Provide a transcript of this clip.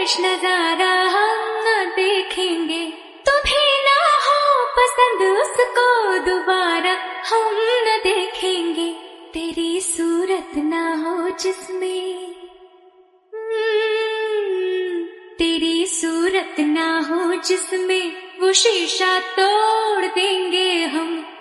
दिलकश नजारा हम न देखेंगे, तुम्हें ना हो पसंद उसको दोबारा हम न देखेंगे। तेरी सूरत ना हो जिसमें तेरी सूरत ना हो जिसमें वो शीशा तोड़ देंगे हम।